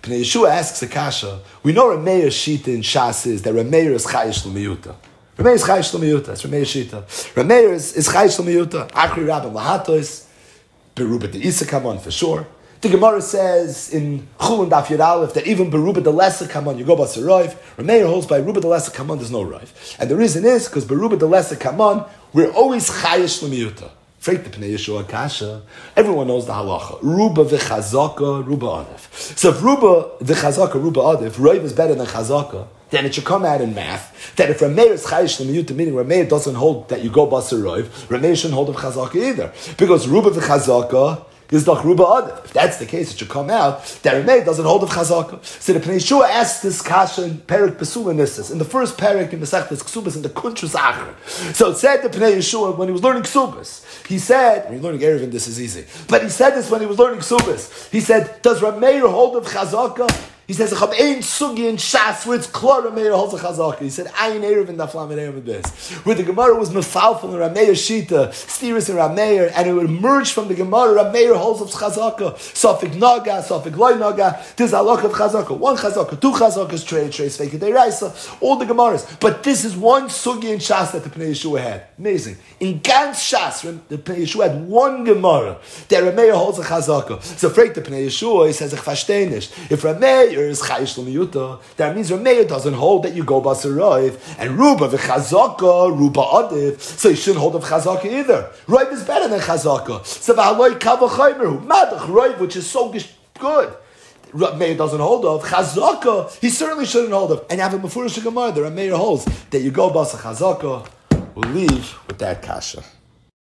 Pnei Yeshua asks a kasha. We know Rameir's shita in Shas is that Rameir is chayish l'miyuta. Rameir is chayish l'miyuta. That's Rameir's shita. Rameir is chayish l'miyuta. Achri Rabban Lahatos, Beruba de Isa come on for sure. The Gemara says in Chulun Daf Yud Aleph that even Beruba de Lesser come on, you go by Roiv. Rameir holds by Beruba de Lesser come on, there's no Roiv. And the reason is because Beruba de Lesser come on, we're always chayish l'miyuta. Freit the Pnei Yeshua kasha. Everyone knows the halacha. Ruba v'chazaka, ruba adif. So if ruba v'chazaka, ruba adif, Roiv is better than chazaka, then it should come out in math that if Rameir is chayish l'miyuta, meaning Rameir doesn't hold that you go basar Roiv, Rameir shouldn't hold of chazaka either. Because ruba v'chazaka is the ruba adif. If that's the case, it should come out that Rameir doesn't hold of chazaka. So the Pnei Yeshua asked this kasha in Perik Pesula Nissus, in the first Perik in Masechtas Ksubas in the Kuntrus Acher. So it said the Pnei Yeshua when he was learning Ksubas, he said, when you're learning Eruvin, this is easy, but he said this when he was learning Ksubas. He said, does Rameir hold of chazaka? He says, "Achab ein sugi in Shas where it's klar Rameir holds a chazaka." He said, "Ayin Eruvin daflam and Eruvin this." Where the Gemara was mefalfel in Rameir shita, stiris in Rameir, and it would emerge from the Gemara. Rameir holds of chazaka, sofik naga, sofik loy naga. There's a lot of chazaka, one chazaka, two chazakas, trade fake deiraisa, all the Gemaras. But this is one sugi in Shas that the Pnei Yeshua had. Amazing. In Gans Shas, the Pnei Yeshua had one Gemara that Rameir holds a chazaka. So, afraid the Pnei Yeshua, he says, "Ich verstehe nicht. If Rameir is chayish l'miyuta, that means Rameir doesn't hold that you go basar Roiv, and Ruba v'chazaka, Ruba adif, so you shouldn't hold of chazaka either. Roiv is better than chazaka. So v'haloi kavachaymeru, madach Roiv, which is so good. Rameir doesn't hold of chazaka, he certainly shouldn't hold of. And you have a mefurish Gemara, the Rameir holds that you go basar chazaka. We'll leave with that kasha.